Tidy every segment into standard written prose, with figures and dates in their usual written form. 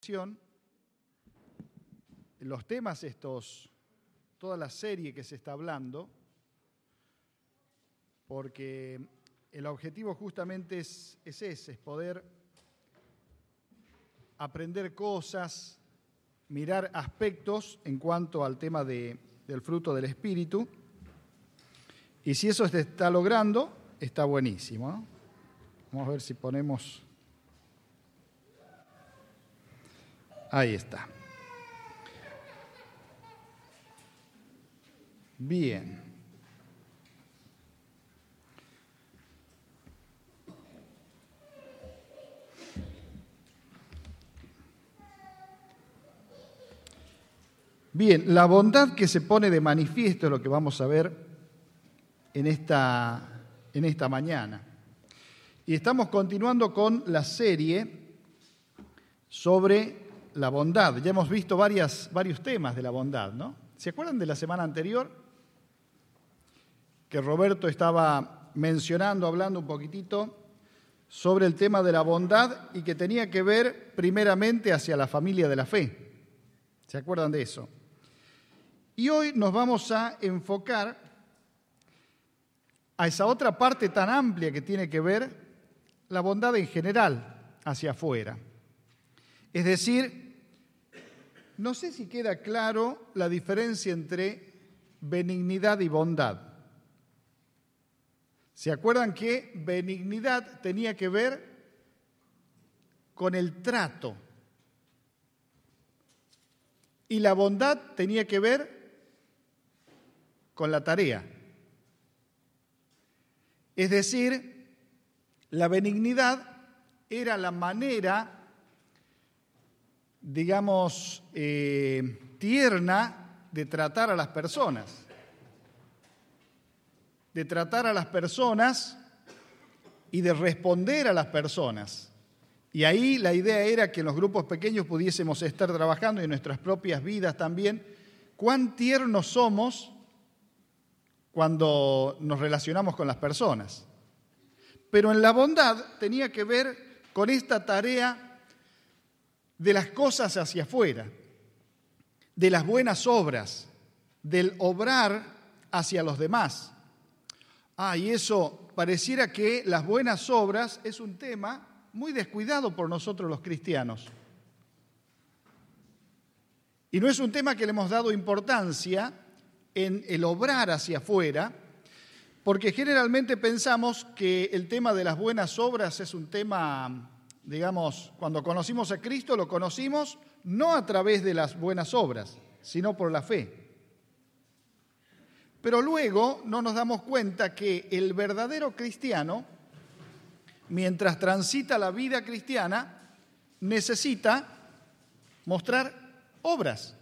Los temas estos, toda la serie que se está hablando, porque el objetivo justamente es ese, es poder aprender cosas, mirar aspectos en cuanto al tema del fruto del Espíritu, y si eso se está logrando, está buenísimo, ¿no? Vamos a ver si ponemos... Ahí está. Bien. Bien, la bondad que se pone de manifiesto es lo que vamos a ver en esta mañana. Y estamos continuando con la serie sobre la bondad. Ya hemos visto varios temas de la bondad, ¿no? ¿Se acuerdan de la semana anterior? Que Roberto estaba mencionando, hablando un poquitito sobre el tema de la bondad y que tenía que ver primeramente hacia la familia de la fe. ¿Se acuerdan de eso? Y hoy nos vamos a enfocar a esa otra parte tan amplia que tiene que ver la bondad en general hacia afuera. Es decir, no sé si queda claro la diferencia entre benignidad y bondad. ¿Se acuerdan que benignidad tenía que ver con el trato? Y la bondad tenía que ver con la tarea. Es decir, la benignidad era la manera, digamos, tierna de tratar a las personas. De tratar a las personas y de responder a las personas. Y ahí la idea era que en los grupos pequeños pudiésemos estar trabajando y en nuestras propias vidas también, cuán tiernos somos cuando nos relacionamos con las personas. Pero en la bondad tenía que ver con esta tarea de las cosas hacia afuera, de las buenas obras, del obrar hacia los demás. Y eso pareciera que las buenas obras es un tema muy descuidado por nosotros los cristianos. Y no es un tema que le hemos dado importancia en el obrar hacia afuera, porque generalmente pensamos que el tema de las buenas obras es un tema, digamos, cuando conocimos a Cristo lo conocimos no a través de las buenas obras, sino por la fe. Pero luego no nos damos cuenta que el verdadero cristiano, mientras transita la vida cristiana, necesita mostrar obras.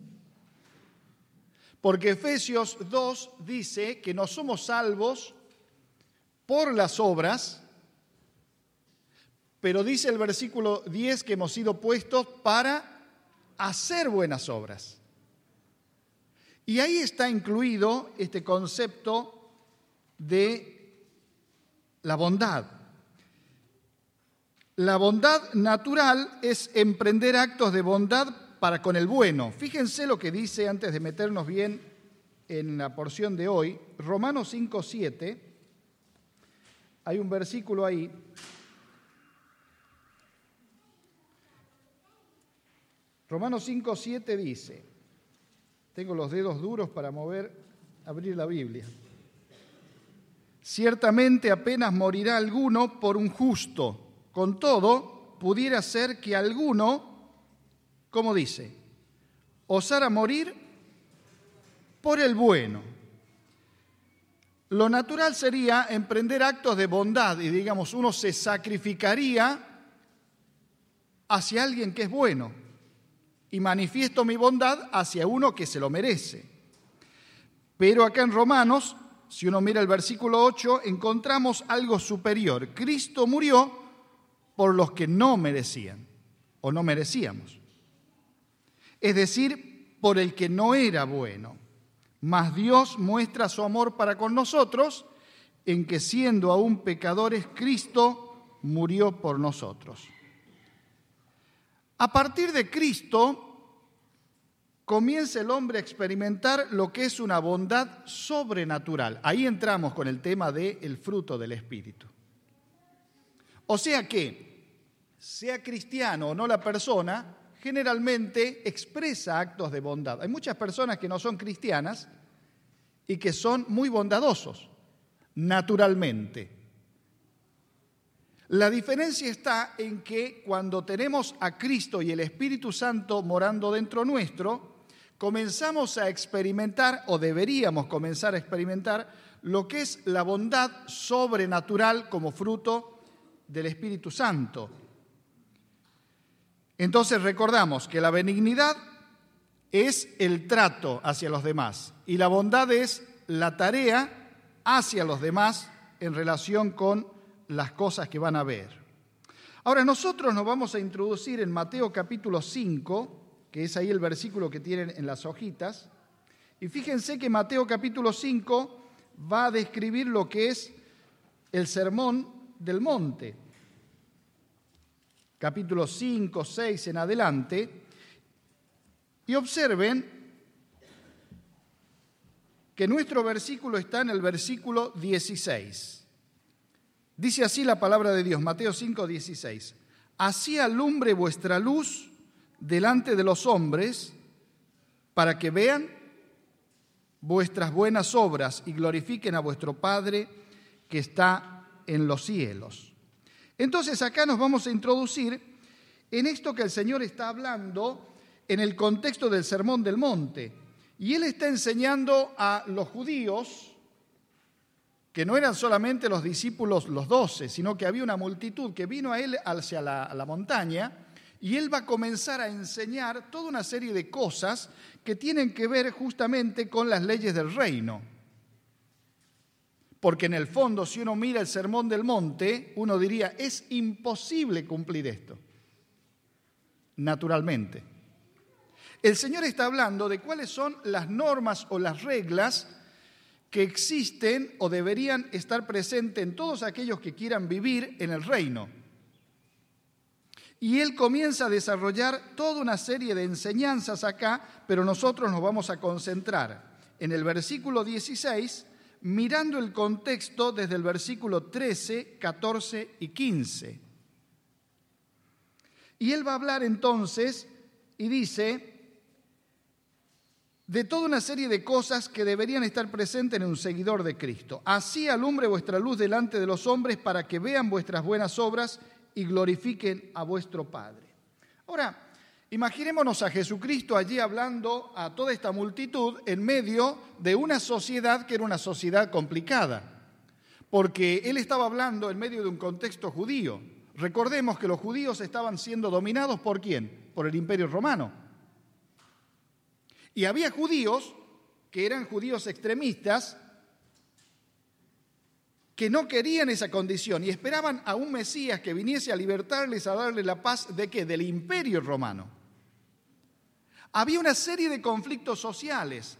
Porque Efesios 2 dice que no somos salvos por las obras, pero dice el versículo 10 que hemos sido puestos para hacer buenas obras. Y ahí está incluido este concepto de la bondad. La bondad natural es emprender actos de bondad para con el bueno. Fíjense lo que dice, antes de meternos bien en la porción de hoy, Romanos 5:7. Hay un versículo ahí. Romanos 5:7 dice, tengo los dedos duros para abrir la Biblia. Ciertamente apenas morirá alguno por un justo. Con todo, pudiera ser que alguno, ¿cómo dice? Osara morir por el bueno. Lo natural sería emprender actos de bondad y, digamos, uno se sacrificaría hacia alguien que es bueno y manifiesto mi bondad hacia uno que se lo merece. Pero acá en Romanos, si uno mira el versículo 8, encontramos algo superior. Cristo murió por los que no merecían o no merecíamos. Es decir, por el que no era bueno. Mas Dios muestra su amor para con nosotros en que siendo aún pecadores, Cristo murió por nosotros. A partir de Cristo comienza el hombre a experimentar lo que es una bondad sobrenatural. Ahí entramos con el tema del fruto del Espíritu. O sea que, sea cristiano o no la persona, generalmente expresa actos de bondad. Hay muchas personas que no son cristianas y que son muy bondadosos, naturalmente. La diferencia está en que cuando tenemos a Cristo y el Espíritu Santo morando dentro nuestro, comenzamos a experimentar, o deberíamos comenzar a experimentar, lo que es la bondad sobrenatural como fruto del Espíritu Santo. Entonces recordamos que la benignidad es el trato hacia los demás y la bondad es la tarea hacia los demás en relación con las cosas que van a ver. Ahora nosotros nos vamos a introducir en Mateo capítulo 5, que es ahí el versículo que tienen en las hojitas, y fíjense que Mateo capítulo 5 va a describir lo que es el sermón del monte. Capítulo 5, 6 en adelante, y observen que nuestro versículo está en el versículo 16. Dice así la palabra de Dios, Mateo 5, 16. Así alumbre vuestra luz delante de los hombres, para que vean vuestras buenas obras y glorifiquen a vuestro Padre que está en los cielos. Entonces acá nos vamos a introducir en esto que el Señor está hablando en el contexto del Sermón del Monte. Y Él está enseñando a los judíos, que no eran solamente los discípulos, los 12, sino que había una multitud que vino a Él hacia la montaña, y Él va a comenzar a enseñar toda una serie de cosas que tienen que ver justamente con las leyes del reino. Porque en el fondo, si uno mira el Sermón del Monte, uno diría, es imposible cumplir esto. Naturalmente. El Señor está hablando de cuáles son las normas o las reglas que existen o deberían estar presentes en todos aquellos que quieran vivir en el reino. Y Él comienza a desarrollar toda una serie de enseñanzas acá, pero nosotros nos vamos a concentrar en el versículo 16, mirando el contexto desde el versículo 13, 14 y 15. Y Él va a hablar entonces y dice de toda una serie de cosas que deberían estar presentes en un seguidor de Cristo. Así alumbre vuestra luz delante de los hombres para que vean vuestras buenas obras y glorifiquen a vuestro Padre. Ahora, imaginémonos a Jesucristo allí hablando a toda esta multitud en medio de una sociedad que era una sociedad complicada, porque Él estaba hablando en medio de un contexto judío. Recordemos que los judíos estaban siendo dominados ¿por quién? Por el Imperio Romano. Y había judíos que eran judíos extremistas que no querían esa condición y esperaban a un Mesías que viniese a libertarles, a darle la paz ¿de qué? Del Imperio Romano. Había una serie de conflictos sociales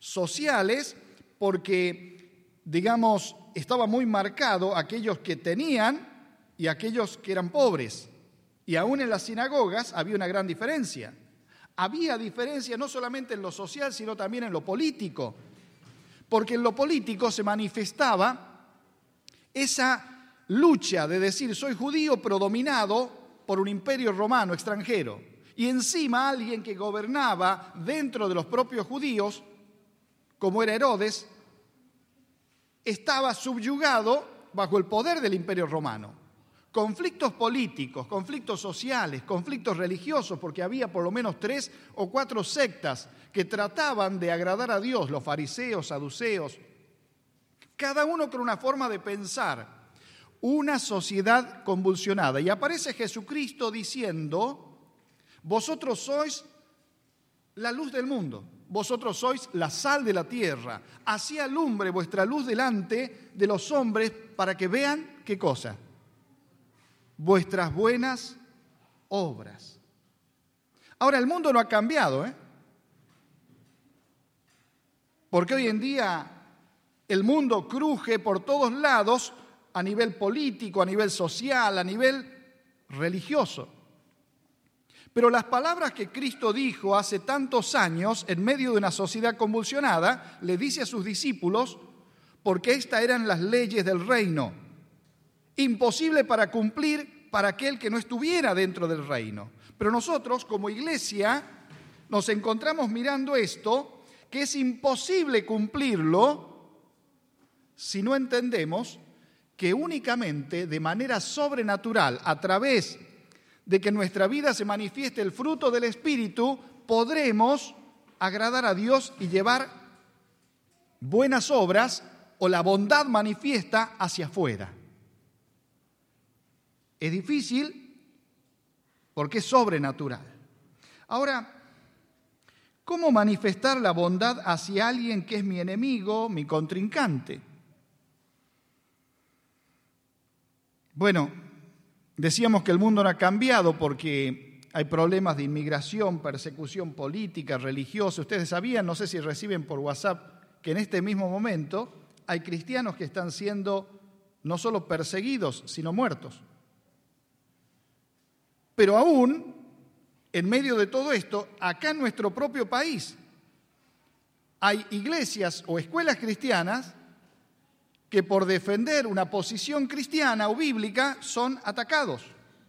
porque, digamos, estaba muy marcado aquellos que tenían y aquellos que eran pobres. Y aún en las sinagogas había una gran diferencia. Había diferencia no solamente en lo social, sino también en lo político, porque en lo político se manifestaba esa lucha de decir soy judío pero dominado por un imperio romano extranjero y encima alguien que gobernaba dentro de los propios judíos, como era Herodes, estaba subyugado bajo el poder del imperio romano. Conflictos políticos, conflictos sociales, conflictos religiosos, porque había por lo menos 3 o 4 sectas que trataban de agradar a Dios, los fariseos, saduceos, cada uno con una forma de pensar, una sociedad convulsionada. Y aparece Jesucristo diciendo, vosotros sois la luz del mundo, vosotros sois la sal de la tierra, así alumbre vuestra luz delante de los hombres para que vean, ¿qué cosa? Vuestras buenas obras. Ahora, el mundo no ha cambiado, porque hoy en día el mundo cruje por todos lados a nivel político, a nivel social, a nivel religioso. Pero las palabras que Cristo dijo hace tantos años, en medio de una sociedad convulsionada, le dice a sus discípulos, porque estas eran las leyes del reino, imposible para cumplir para aquel que no estuviera dentro del reino. Pero nosotros, como iglesia, nos encontramos mirando esto, que es imposible cumplirlo si no entendemos que únicamente de manera sobrenatural, a través de que en nuestra vida se manifieste el fruto del Espíritu, podremos agradar a Dios y llevar buenas obras o la bondad manifiesta hacia afuera. Es difícil porque es sobrenatural. Ahora, ¿cómo manifestar la bondad hacia alguien que es mi enemigo, mi contrincante? Bueno, decíamos que el mundo no ha cambiado porque hay problemas de inmigración, persecución política, religiosa. Ustedes sabían, no sé si reciben por WhatsApp, que en este mismo momento hay cristianos que están siendo no solo perseguidos, sino muertos. Pero aún, en medio de todo esto, acá en nuestro propio país, hay iglesias o escuelas cristianas que por defender una posición cristiana o bíblica son atacados.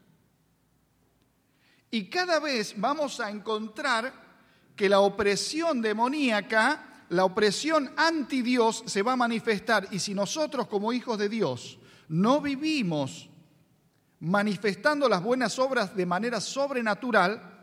Y cada vez vamos a encontrar que la opresión demoníaca, la opresión anti Dios se va a manifestar. Y si nosotros como hijos de Dios no vivimos manifestando las buenas obras de manera sobrenatural,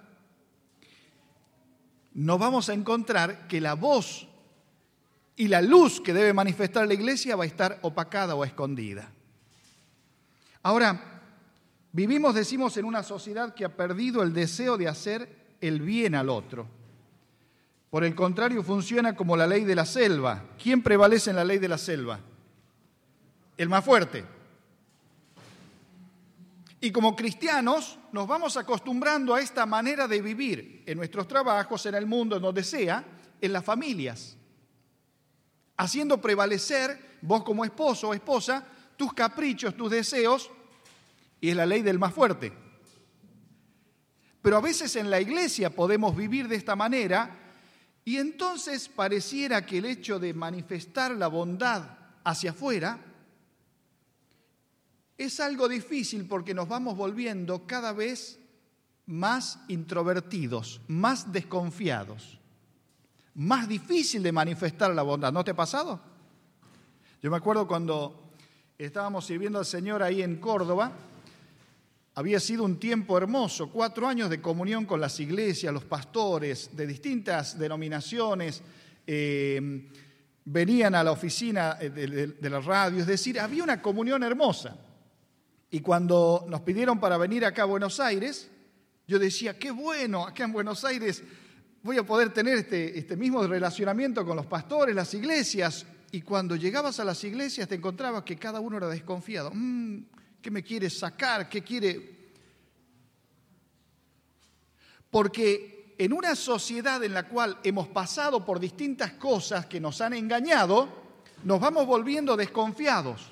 nos vamos a encontrar que la voz y la luz que debe manifestar la iglesia va a estar opacada o escondida. Ahora, vivimos, decimos, en una sociedad que ha perdido el deseo de hacer el bien al otro. Por el contrario, funciona como la ley de la selva. ¿Quién prevalece en la ley de la selva? El más fuerte. Y como cristianos nos vamos acostumbrando a esta manera de vivir en nuestros trabajos, en el mundo, en donde sea, en las familias, haciendo prevalecer, vos como esposo o esposa, tus caprichos, tus deseos, y es la ley del más fuerte. Pero a veces en la iglesia podemos vivir de esta manera, y entonces pareciera que el hecho de manifestar la bondad hacia afuera es algo difícil porque nos vamos volviendo cada vez más introvertidos, más desconfiados, más difícil de manifestar la bondad. ¿No te ha pasado? Yo me acuerdo cuando estábamos sirviendo al Señor ahí en Córdoba, había sido un tiempo hermoso, 4 años de comunión con las iglesias, los pastores de distintas denominaciones, venían a la oficina de la radio, es decir, había una comunión hermosa. Y cuando nos pidieron para venir acá a Buenos Aires, yo decía, qué bueno, acá en Buenos Aires voy a poder tener este mismo relacionamiento con los pastores, las iglesias. Y cuando llegabas a las iglesias te encontrabas que cada uno era desconfiado. ¿Qué me quiere sacar? ¿Qué quiere? Porque en una sociedad en la cual hemos pasado por distintas cosas que nos han engañado, nos vamos volviendo desconfiados.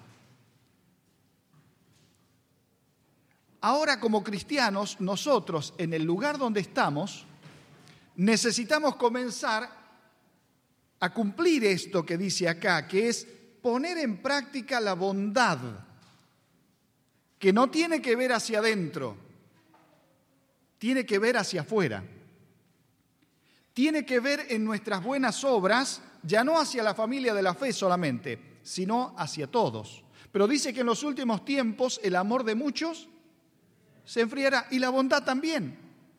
Ahora, como cristianos, nosotros, en el lugar donde estamos, necesitamos comenzar a cumplir esto que dice acá, que es poner en práctica la bondad, que no tiene que ver hacia adentro, tiene que ver hacia afuera. Tiene que ver en nuestras buenas obras, ya no hacia la familia de la fe solamente, sino hacia todos. Pero dice que en los últimos tiempos el amor de muchos se enfriará y la bondad también.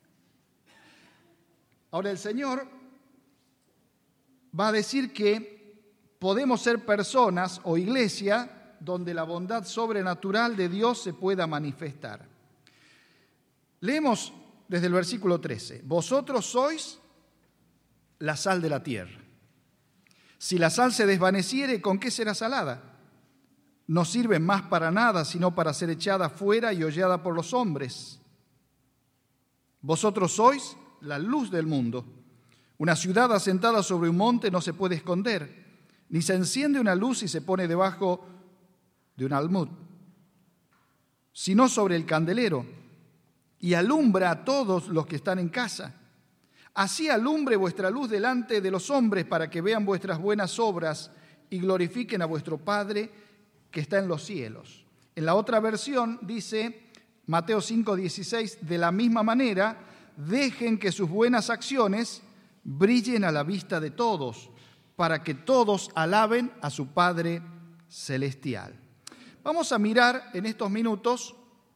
Ahora el Señor va a decir que podemos ser personas o iglesia donde la bondad sobrenatural de Dios se pueda manifestar. Leemos desde el versículo 13. Vosotros sois la sal de la tierra. Si la sal se desvaneciere, ¿con qué será salada? No sirve más para nada, sino para ser echada fuera y hollada por los hombres. Vosotros sois la luz del mundo. Una ciudad asentada sobre un monte no se puede esconder, ni se enciende una luz y se pone debajo de un almud, sino sobre el candelero, y alumbra a todos los que están en casa. Así alumbre vuestra luz delante de los hombres para que vean vuestras buenas obras y glorifiquen a vuestro Padre que está en los cielos. En la otra versión dice, Mateo 5:16, de la misma manera, dejen que sus buenas acciones brillen a la vista de todos, para que todos alaben a su Padre celestial. Vamos a mirar en estos minutos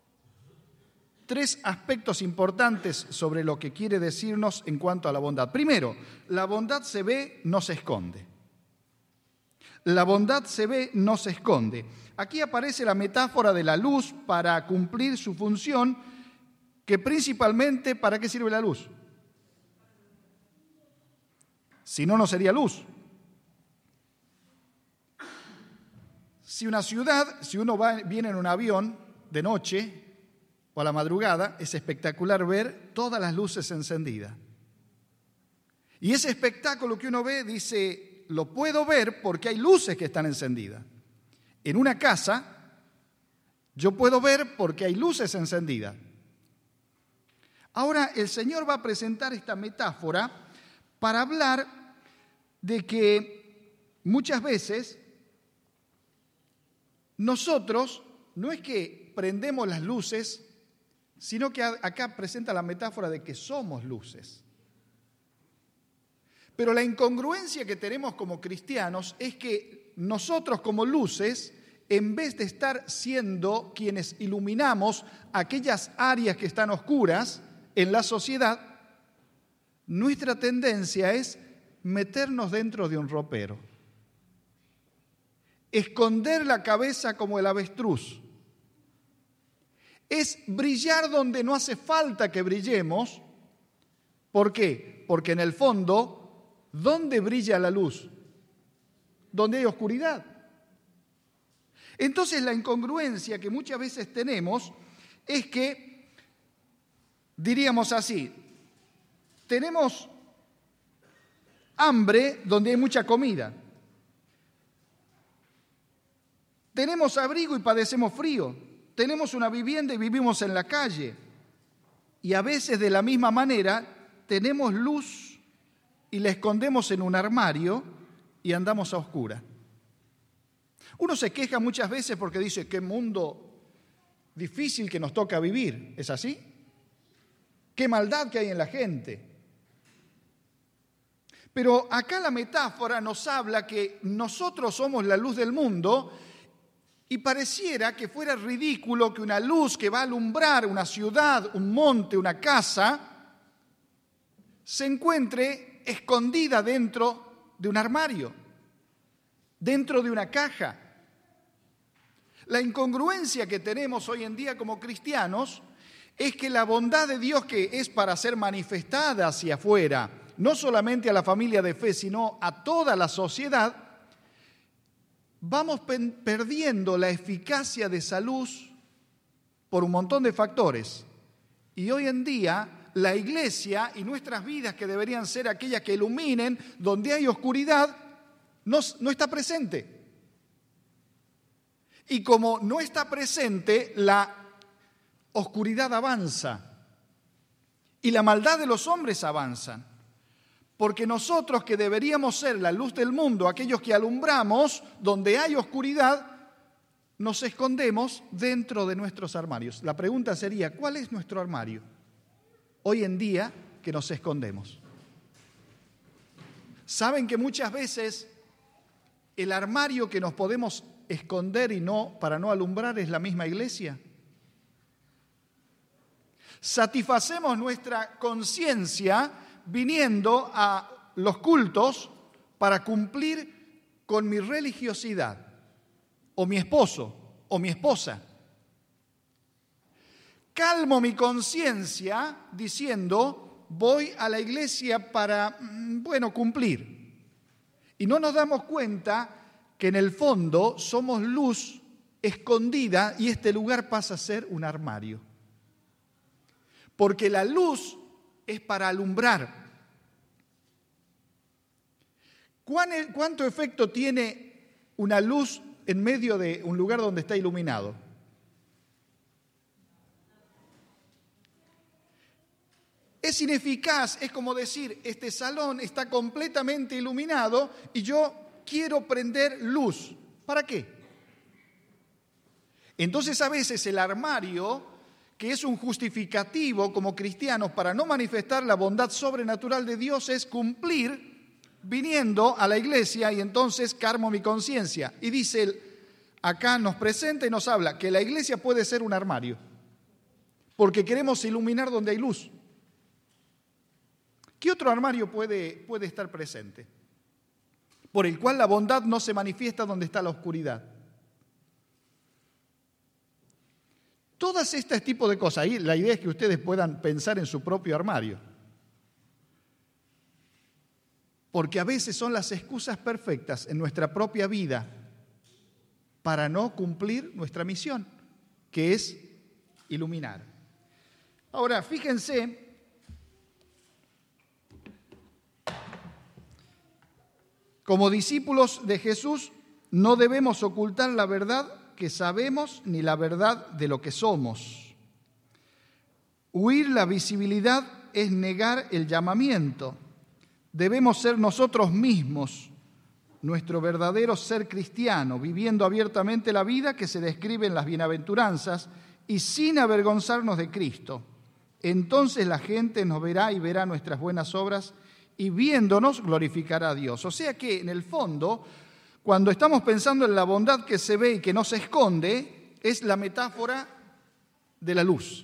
3 aspectos importantes sobre lo que quiere decirnos en cuanto a la bondad. Primero, la bondad se ve, no se esconde. La bondad se ve, no se esconde. Aquí aparece la metáfora de la luz para cumplir su función, que principalmente, ¿para qué sirve la luz? Si no, no sería luz. Si uno viene en un avión de noche o a la madrugada, es espectacular ver todas las luces encendidas. Y ese espectáculo que uno ve, dice, lo puedo ver porque hay luces que están encendidas. En una casa, yo puedo ver porque hay luces encendidas. Ahora, el Señor va a presentar esta metáfora para hablar de que muchas veces nosotros no es que prendemos las luces, sino que acá presenta la metáfora de que somos luces. Pero la incongruencia que tenemos como cristianos es que nosotros como luces, en vez de estar siendo quienes iluminamos aquellas áreas que están oscuras en la sociedad, nuestra tendencia es meternos dentro de un ropero, esconder la cabeza como el avestruz. Es brillar donde no hace falta que brillemos. ¿Por qué? Porque en el fondo, ¿dónde brilla la luz? Donde hay oscuridad. Entonces la incongruencia que muchas veces tenemos es que, diríamos así, tenemos hambre donde hay mucha comida. Tenemos abrigo y padecemos frío. Tenemos una vivienda y vivimos en la calle. Y a veces de la misma manera tenemos luz y la escondemos en un armario y andamos a oscuras. Uno se queja muchas veces porque dice, qué mundo difícil que nos toca vivir. ¿Es así? Qué maldad que hay en la gente. Pero acá la metáfora nos habla que nosotros somos la luz del mundo y pareciera que fuera ridículo que una luz que va a alumbrar una ciudad, un monte, una casa, se encuentre escondida dentro de un armario, dentro de una caja. La incongruencia que tenemos hoy en día como cristianos es que la bondad de Dios, que es para ser manifestada hacia afuera, no solamente a la familia de fe, sino a toda la sociedad, vamos perdiendo la eficacia de esa luz por un montón de factores. Y hoy en día la iglesia y nuestras vidas, que deberían ser aquellas que iluminen donde hay oscuridad, no está presente. Y como no está presente, la oscuridad avanza y la maldad de los hombres avanza. Porque nosotros, que deberíamos ser la luz del mundo, aquellos que alumbramos donde hay oscuridad, nos escondemos dentro de nuestros armarios. La pregunta sería, ¿cuál es nuestro armario hoy en día que nos escondemos? ¿Saben que muchas veces el armario que nos podemos esconder para no alumbrar es la misma iglesia? Satisfacemos nuestra conciencia viniendo a los cultos para cumplir con mi religiosidad, o mi esposo, o mi esposa. Calmo mi conciencia diciendo, voy a la iglesia para, cumplir. Y no nos damos cuenta que en el fondo somos luz escondida y este lugar pasa a ser un armario. Porque la luz es para alumbrar. ¿Cuánto efecto tiene una luz en medio de un lugar donde está iluminado? Es ineficaz, es como decir, este salón está completamente iluminado y yo quiero prender luz. ¿Para qué? Entonces a veces el armario, que es un justificativo como cristianos para no manifestar la bondad sobrenatural de Dios, es cumplir viniendo a la iglesia y entonces calmo mi conciencia. Y dice él, acá nos presenta y nos habla que la iglesia puede ser un armario, porque queremos iluminar donde hay luz. ¿Qué otro armario puede estar presente? Por el cual la bondad no se manifiesta donde está la oscuridad. Todas este tipo de cosas, ahí la idea es que ustedes puedan pensar en su propio armario. Porque a veces son las excusas perfectas en nuestra propia vida para no cumplir nuestra misión, que es iluminar. Ahora, fíjense, como discípulos de Jesús, no debemos ocultar la verdad que sabemos ni la verdad de lo que somos. Huir la visibilidad es negar el llamamiento. Debemos ser nosotros mismos, nuestro verdadero ser cristiano, viviendo abiertamente la vida que se describe en las bienaventuranzas y sin avergonzarnos de Cristo. Entonces la gente nos verá y verá nuestras buenas obras y viéndonos glorificará a Dios. O sea que en el fondo, cuando estamos pensando en la bondad que se ve y que no se esconde, es la metáfora de la luz.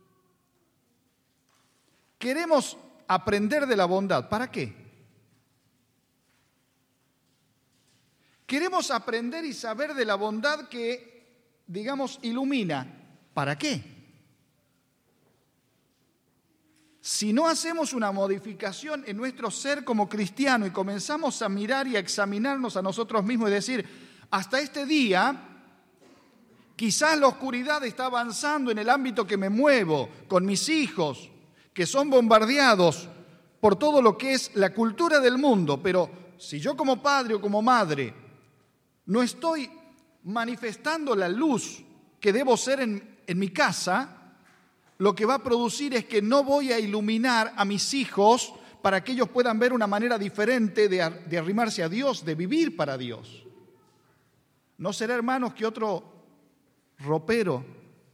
Queremos aprender de la bondad. ¿Para qué? Queremos aprender y saber de la bondad que, digamos, ilumina. ¿Para qué? Si no hacemos una modificación en nuestro ser como cristiano y comenzamos a mirar y a examinarnos a nosotros mismos y decir, hasta este día, quizás la oscuridad está avanzando en el ámbito que me muevo, con mis hijos, que son bombardeados por todo lo que es la cultura del mundo, pero si yo como padre o como madre no estoy manifestando la luz que debo ser en mi casa, lo que va a producir es que no voy a iluminar a mis hijos para que ellos puedan ver una manera diferente de arrimarse a Dios, de vivir para Dios. ¿No será, hermanos, que otro ropero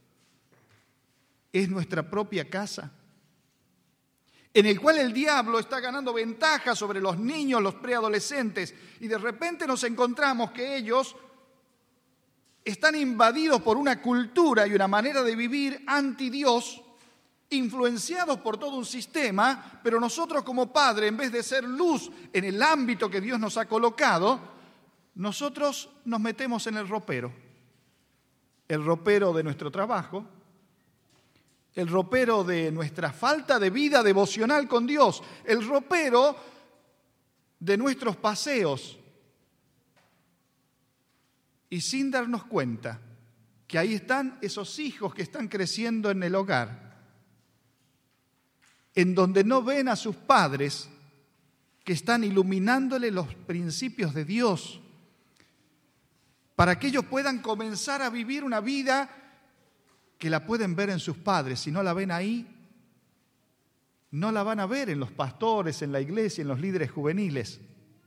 es nuestra propia casa? En el cual el diablo está ganando ventaja sobre los niños, los preadolescentes, y de repente nos encontramos que ellos están invadidos por una cultura y una manera de vivir anti-Dios, influenciados por todo un sistema, pero nosotros como padres, en vez de ser luz en el ámbito que Dios nos ha colocado, nosotros nos metemos en el ropero de nuestro trabajo, el ropero de nuestra falta de vida devocional con Dios, el ropero de nuestros paseos. Y sin darnos cuenta que ahí están esos hijos que están creciendo en el hogar, en donde no ven a sus padres que están iluminándole los principios de Dios, para que ellos puedan comenzar a vivir una vida que la pueden ver en sus padres. Si no la ven ahí, no la van a ver en los pastores, en la iglesia, en los líderes juveniles.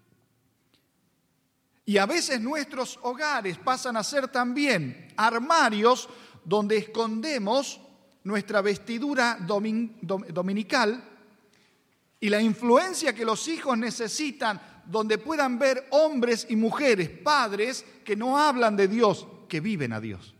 Y a veces nuestros hogares pasan a ser también armarios donde escondemos nuestra vestidura dominical y la influencia que los hijos necesitan, donde puedan ver hombres y mujeres, padres que no hablan de Dios, que viven a Dios,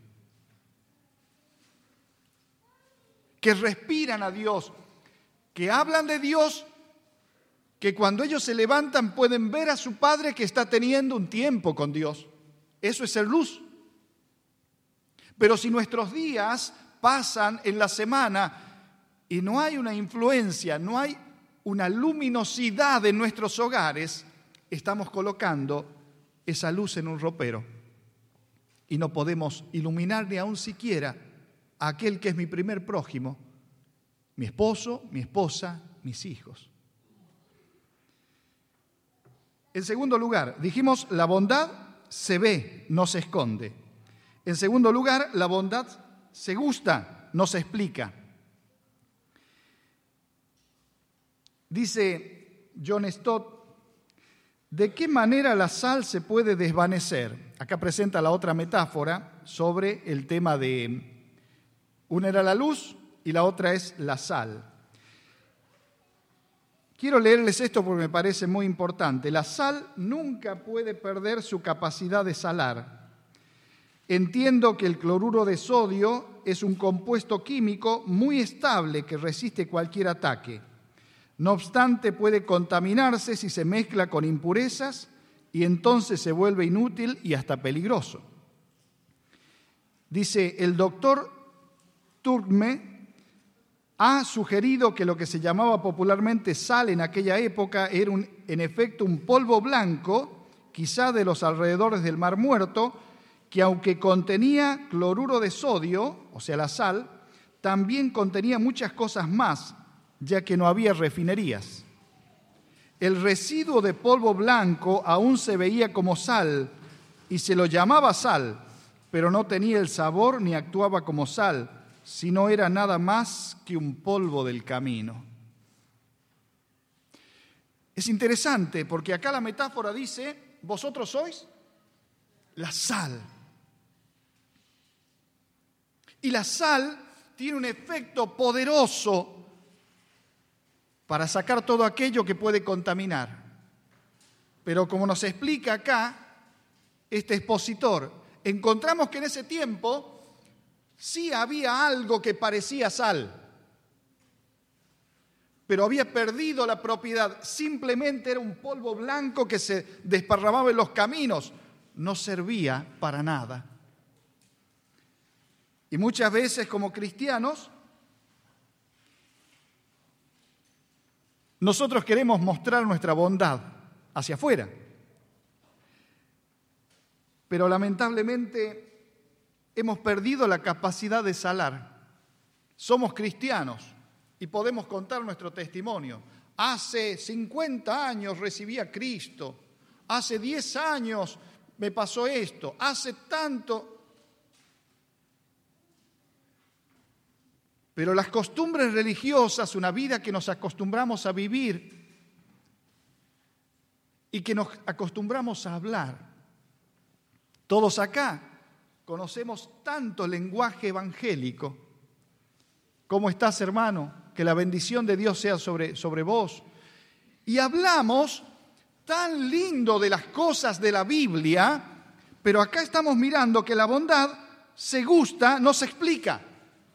que respiran a Dios, que hablan de Dios, que cuando ellos se levantan pueden ver a su padre que está teniendo un tiempo con Dios. Eso es ser luz. Pero si nuestros días pasan en la semana y no hay una influencia, no hay una luminosidad en nuestros hogares, estamos colocando esa luz en un ropero y no podemos iluminar ni aun siquiera a aquel que es mi primer prójimo, mi esposo, mi esposa, mis hijos. En segundo lugar, dijimos, la bondad se ve, no se esconde. En segundo lugar, la bondad se gusta, no se explica. Dice John Stott, ¿de qué manera la sal se puede desvanecer? Acá presenta la otra metáfora sobre el tema de, una era la luz y la otra es la sal. Quiero leerles esto porque me parece muy importante. La sal nunca puede perder su capacidad de salar. Entiendo que el cloruro de sodio es un compuesto químico muy estable que resiste cualquier ataque. No obstante, puede contaminarse si se mezcla con impurezas y entonces se vuelve inútil y hasta peligroso. Dice, el doctor Turkme ha sugerido que lo que se llamaba popularmente sal en aquella época era en efecto un polvo blanco, quizá de los alrededores del Mar Muerto, que aunque contenía cloruro de sodio, o sea la sal, también contenía muchas cosas más, ya que no había refinerías. El residuo de polvo blanco aún se veía como sal y se lo llamaba sal, pero no tenía el sabor ni actuaba como sal, sino era nada más que un polvo del camino. Es interesante porque acá la metáfora dice, vosotros sois la sal. Y la sal tiene un efecto poderoso para sacar todo aquello que puede contaminar. Pero como nos explica acá este expositor, encontramos que en ese tiempo sí había algo que parecía sal, pero había perdido la propiedad. Simplemente era un polvo blanco que se desparramaba en los caminos. No servía para nada. Y muchas veces como cristianos, nosotros queremos mostrar nuestra bondad hacia afuera. Pero lamentablemente hemos perdido la capacidad de salar. Somos cristianos y podemos contar nuestro testimonio. Hace 50 años recibí a Cristo. Hace 10 años me pasó esto. Hace tanto. Pero las costumbres religiosas, una vida que nos acostumbramos a vivir y que nos acostumbramos a hablar. Todos acá conocemos tanto lenguaje evangélico. ¿Cómo estás, hermano? Que la bendición de Dios sea sobre vos. Y hablamos tan lindo de las cosas de la Biblia, pero acá estamos mirando que la bondad se gusta, no se explica.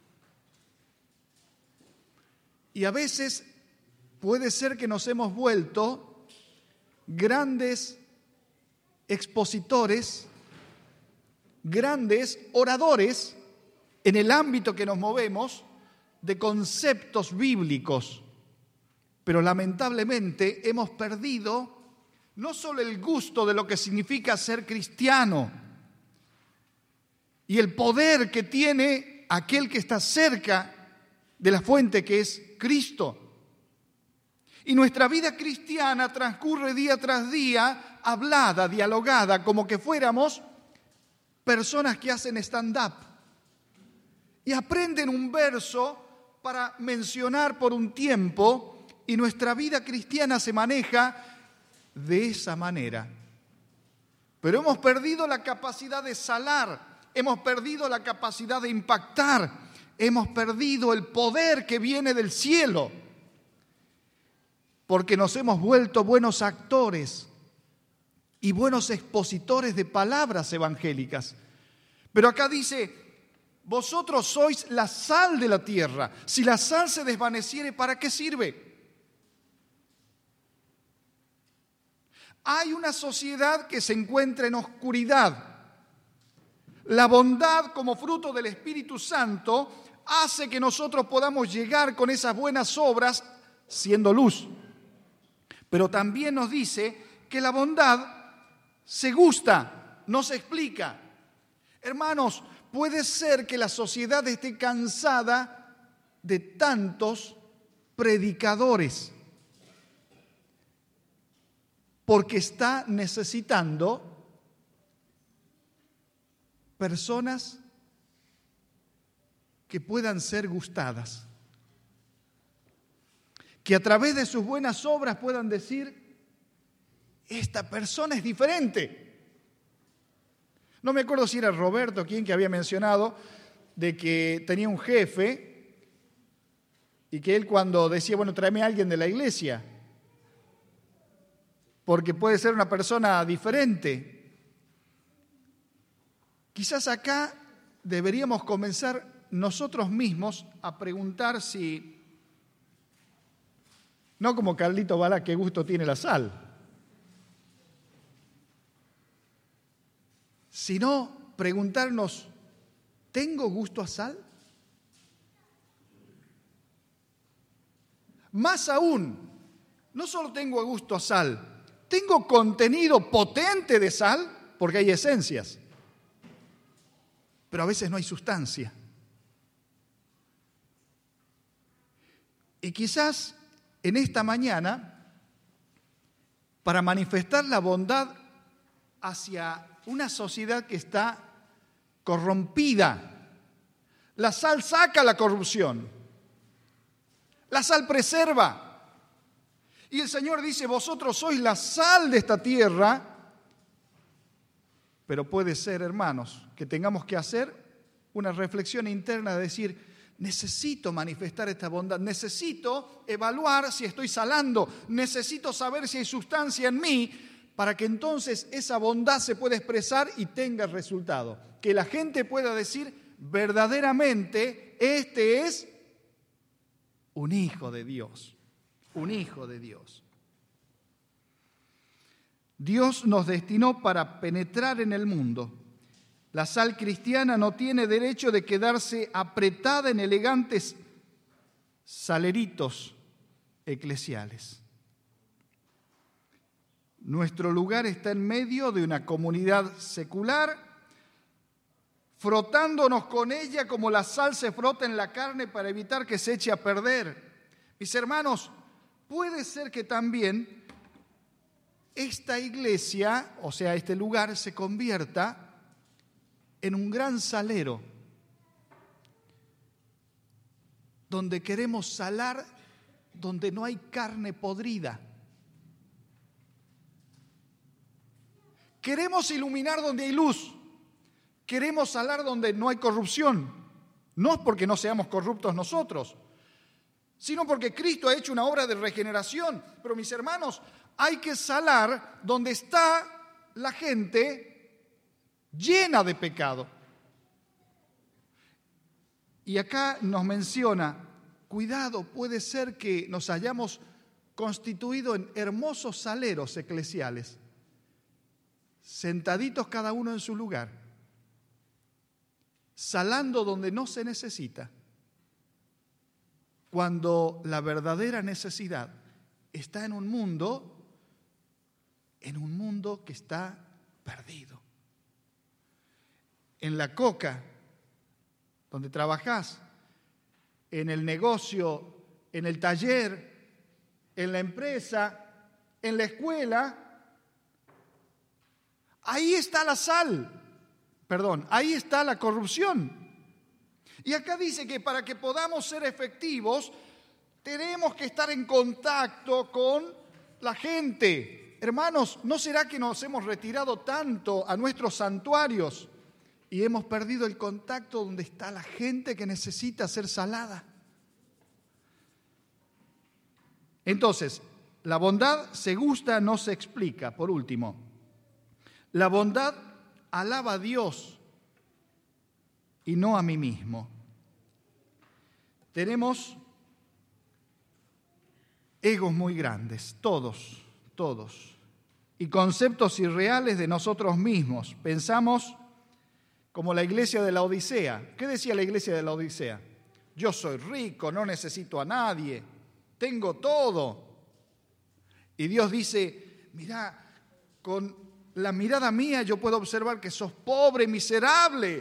Y a veces puede ser que nos hemos vuelto grandes expositores, grandes oradores en el ámbito que nos movemos de conceptos bíblicos. Pero lamentablemente hemos perdido no solo el gusto de lo que significa ser cristiano y el poder que tiene aquel que está cerca de la fuente que es Cristo. Y nuestra vida cristiana transcurre día tras día, hablada, dialogada, como que fuéramos personas que hacen stand-up y aprenden un verso para mencionar por un tiempo, y nuestra vida cristiana se maneja de esa manera. Pero hemos perdido la capacidad de salar, hemos perdido la capacidad de impactar, hemos perdido el poder que viene del cielo, porque nos hemos vuelto buenos actores y buenos expositores de palabras evangélicas. Pero acá dice, vosotros sois la sal de la tierra. Si la sal se desvaneciere, ¿para qué sirve? Hay una sociedad que se encuentra en oscuridad. La bondad como fruto del Espíritu Santo hace que nosotros podamos llegar con esas buenas obras siendo luz. Pero también nos dice que la bondad se gusta, no se explica. Hermanos, puede ser que la sociedad esté cansada de tantos predicadores, porque está necesitando personas que puedan ser gustadas, que a través de sus buenas obras puedan decir, esta persona es diferente. No me acuerdo si era Roberto quien que había mencionado de que tenía un jefe y que él cuando decía, bueno, tráeme a alguien de la iglesia, porque puede ser una persona diferente. Quizás acá deberíamos comenzar nosotros mismos a preguntar si, no como Carlito Balá, qué gusto tiene la sal, sino preguntarnos, ¿tengo gusto a sal? Más aún, no solo tengo gusto a sal, tengo contenido potente de sal, porque hay esencias, pero a veces no hay sustancia. Y quizás en esta mañana, para manifestar la bondad hacia una sociedad que está corrompida, la sal saca la corrupción. La sal preserva. Y el Señor dice, vosotros sois la sal de esta tierra. Pero puede ser, hermanos, que tengamos que hacer una reflexión interna de decir, necesito manifestar esta bondad, necesito evaluar si estoy salando, necesito saber si hay sustancia en mí, para que entonces esa bondad se pueda expresar y tenga resultado. Que la gente pueda decir, verdaderamente, este es un hijo de Dios, un hijo de Dios. Dios nos destinó para penetrar en el mundo. La sal cristiana no tiene derecho de quedarse apretada en elegantes saleritos eclesiales. Nuestro lugar está en medio de una comunidad secular, frotándonos con ella como la sal se frota en la carne para evitar que se eche a perder. Mis hermanos, puede ser que también esta iglesia, o sea, este lugar, se convierta en un gran salero, donde queremos salar, donde no hay carne podrida. Queremos iluminar donde hay luz. Queremos salar donde no hay corrupción. No es porque no seamos corruptos nosotros, sino porque Cristo ha hecho una obra de regeneración. Pero mis hermanos, hay que salar donde está la gente llena de pecado. Y acá nos menciona, cuidado, puede ser que nos hayamos constituido en hermosos saleros eclesiales, sentaditos cada uno en su lugar, salando donde no se necesita, cuando la verdadera necesidad está en un mundo que está perdido. En la coca, donde trabajás, en el negocio, en el taller, en la empresa, en la escuela, ahí está la sal. Ahí está la corrupción. Y acá dice que para que podamos ser efectivos, tenemos que estar en contacto con la gente. Hermanos, ¿no será que nos hemos retirado tanto a nuestros santuarios y hemos perdido el contacto donde está la gente que necesita ser salada? Entonces, la bondad se gusta, no se explica. Por último, la bondad alaba a Dios y no a mí mismo. Tenemos egos muy grandes, todos, y conceptos irreales de nosotros mismos. Pensamos como la iglesia de la Odisea. ¿Qué decía la iglesia de la Odisea? Yo soy rico, no necesito a nadie, tengo todo. Y Dios dice, mirá, con la mirada mía yo puedo observar que sos pobre, miserable,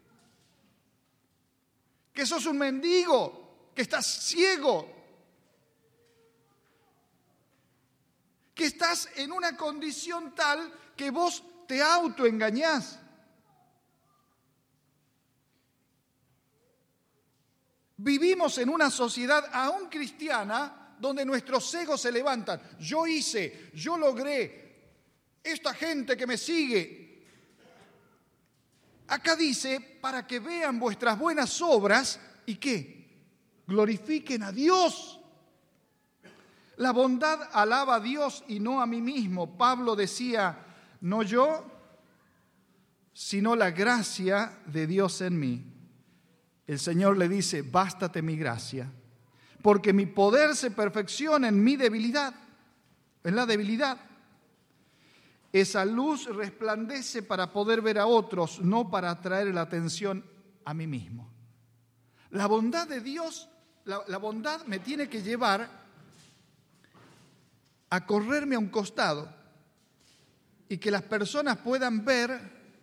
que sos un mendigo, que estás ciego, que estás en una condición tal que vos te autoengañás. Vivimos en una sociedad aún cristiana donde nuestros egos se levantan. Yo hice, yo logré, esta gente que me sigue. Acá dice, para que vean vuestras buenas obras y ¿qué? Glorifiquen a Dios. La bondad alaba a Dios y no a mí mismo. Pablo decía, no yo, sino la gracia de Dios en mí. El Señor le dice, bástate mi gracia, porque mi poder se perfecciona en mi debilidad, en la debilidad. Esa luz resplandece para poder ver a otros, no para atraer la atención a mí mismo. La bondad de Dios, la bondad me tiene que llevar a correrme a un costado y que las personas puedan ver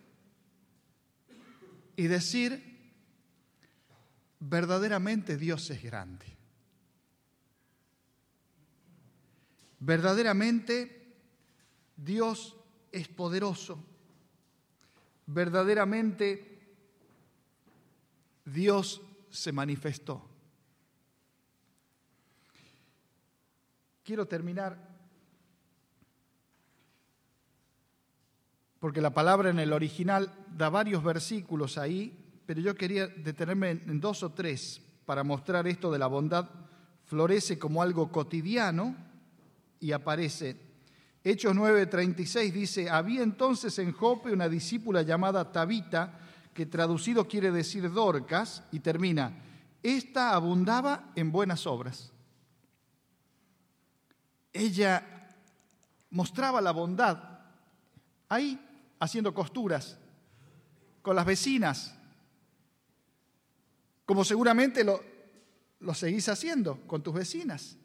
y decir, verdaderamente Dios es grande. Verdaderamente Dios es poderoso. Verdaderamente Dios se manifestó. Quiero terminar porque la palabra en el original da varios versículos ahí, pero yo quería detenerme en 2 o 3 para mostrar esto de la bondad. Florece como algo cotidiano y aparece. Hechos 9:36 dice, había entonces en Jope una discípula llamada Tabita, que traducido quiere decir Dorcas, y termina, esta abundaba en buenas obras. Ella mostraba la bondad ahí, haciendo costuras con las vecinas, como seguramente lo seguís haciendo con tus vecinas.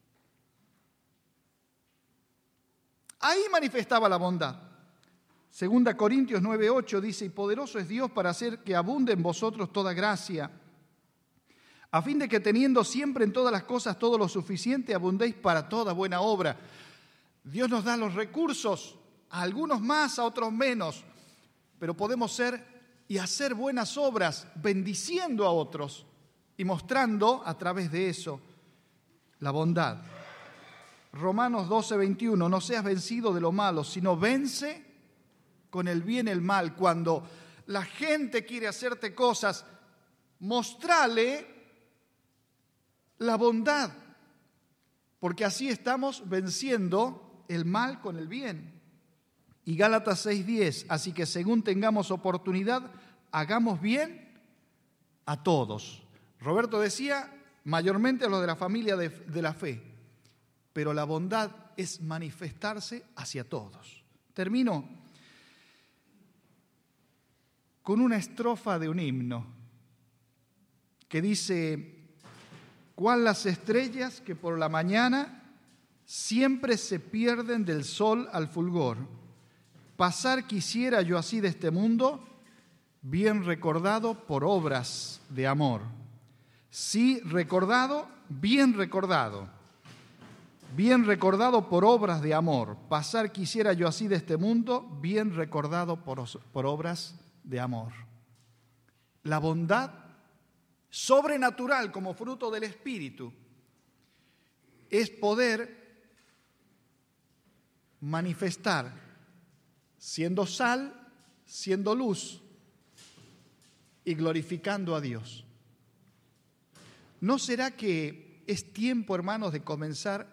Ahí manifestaba la bondad. 2 Corintios 9:8 dice, y poderoso es Dios para hacer que abunde en vosotros toda gracia, a fin de que teniendo siempre en todas las cosas todo lo suficiente, abundéis para toda buena obra. Dios nos da los recursos, a algunos más, a otros menos, pero podemos ser y hacer buenas obras, bendiciendo a otros y mostrando a través de eso la bondad. Romanos 12:21, no seas vencido de lo malo, sino vence con el bien el mal. Cuando la gente quiere hacerte cosas, mostrale la bondad, porque así estamos venciendo el mal con el bien. Y Gálatas 6:10, así que según tengamos oportunidad, hagamos bien a todos. Roberto decía, mayormente a los de la familia de la fe, pero la bondad es manifestarse hacia todos. Termino con una estrofa de un himno que dice, cuál las estrellas que por la mañana siempre se pierden del sol al fulgor. Pasar quisiera yo así de este mundo, bien recordado por obras de amor. Sí, recordado, bien recordado por obras de amor. Pasar quisiera yo así de este mundo, bien recordado por obras de amor. La bondad sobrenatural como fruto del Espíritu es poder manifestar siendo sal, siendo luz y glorificando a Dios. ¿No será que es tiempo, hermanos, de comenzar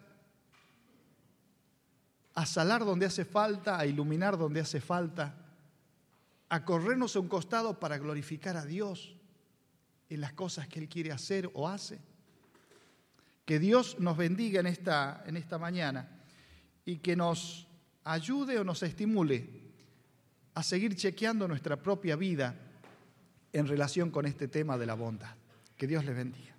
a salar donde hace falta, a iluminar donde hace falta, a corrernos a un costado para glorificar a Dios en las cosas que Él quiere hacer o hace? Que Dios nos bendiga en esta mañana y que nos ayude o nos estimule a seguir chequeando nuestra propia vida en relación con este tema de la bondad. Que Dios les bendiga.